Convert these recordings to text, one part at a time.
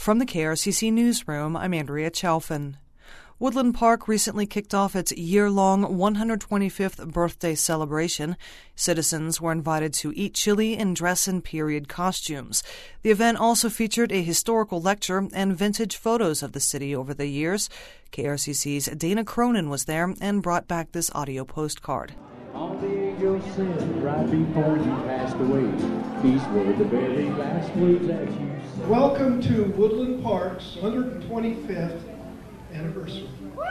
From the KRCC Newsroom, I'm Andrea Chalfin. Woodland Park recently kicked off its year-long 125th birthday celebration. Citizens were invited to eat chili and dress in period costumes. The event also featured a historical lecture and vintage photos of the city over the years. KRCC's Dana Cronin was there and brought back this audio postcard. On the angel said right before you passed away, these were the very last words that you said. Welcome to Woodland Park's 125th anniversary.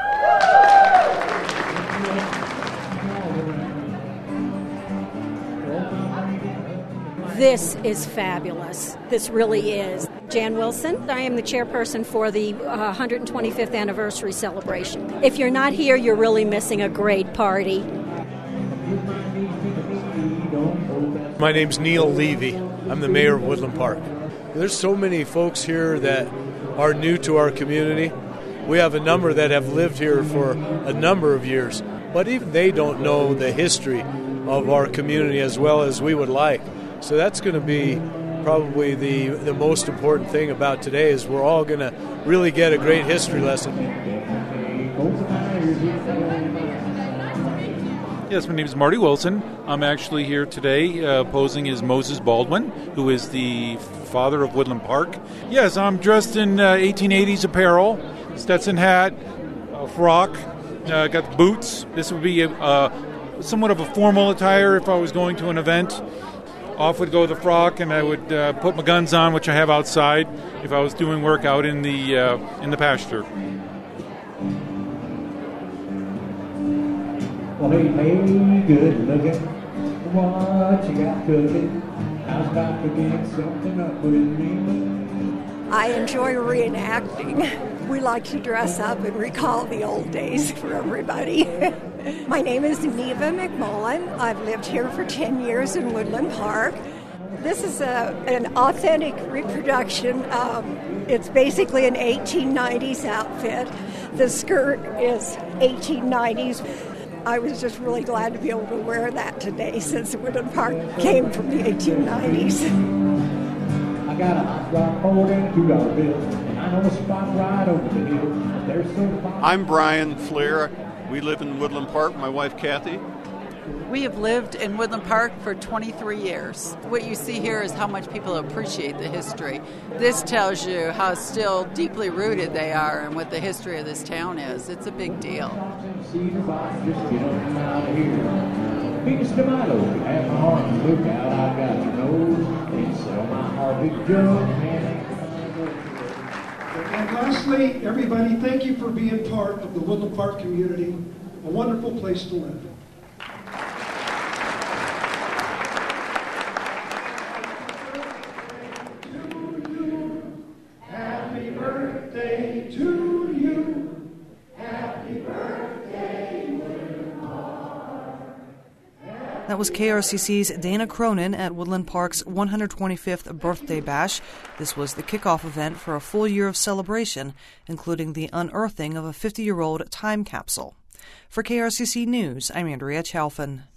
This is fabulous. This really is. Jan Wilson, I am the chairperson for the 125th anniversary celebration. If you're not here, you're really missing a great party. My name's Neil Levy. I'm the mayor of Woodland Park. There's so many folks here that are new to our community. We have a number that have lived here for a number of years, but even they don't know the history of our community as well as we would like. So that's going to be probably the most important thing about today is we're all going to really get a great history lesson. Yes, my name is Marty Wilson. I'm actually here today posing as Moses Baldwin, who is the father of Woodland Park. Yes, I'm dressed in 1880s apparel, Stetson hat, frock, got the boots. This would be somewhat of a formal attire if I was going to an event. Off would go the frock, and I would put my guns on, which I have outside, if I was doing work out in the pasture. Well, hey, good looking. What you got cooking? How's about to get something up with me? I enjoy reenacting. We like to dress up and recall the old days for everybody. My name is Neva McMullen. I've lived here for 10 years in Woodland Park. This is an authentic reproduction. It's basically an 1890s outfit. The skirt is 1890s. I was just really glad to be able to wear that today since Woodland Park came from the 1890s. I got a hot rock hold and a $2 bill, and I know a spot right over the hill. There's so I'm Brian Flair. We live in Woodland Park, my wife Kathy. We have lived in Woodland Park for 23 years. What you see here is how much people appreciate the history. This tells you how still deeply rooted they are and what the history of this town is. It's a big deal. And lastly, everybody, thank you for being part of the Woodland Park community. A wonderful place to live. Happy birthday to you. Happy birthday, Woodland Park. That was KRCC's Dana Cronin at Woodland Park's 125th birthday bash. This was the kickoff event for a full year of celebration, including the unearthing of a 50-year-old time capsule. For KRCC News, I'm Andrea Chalfin.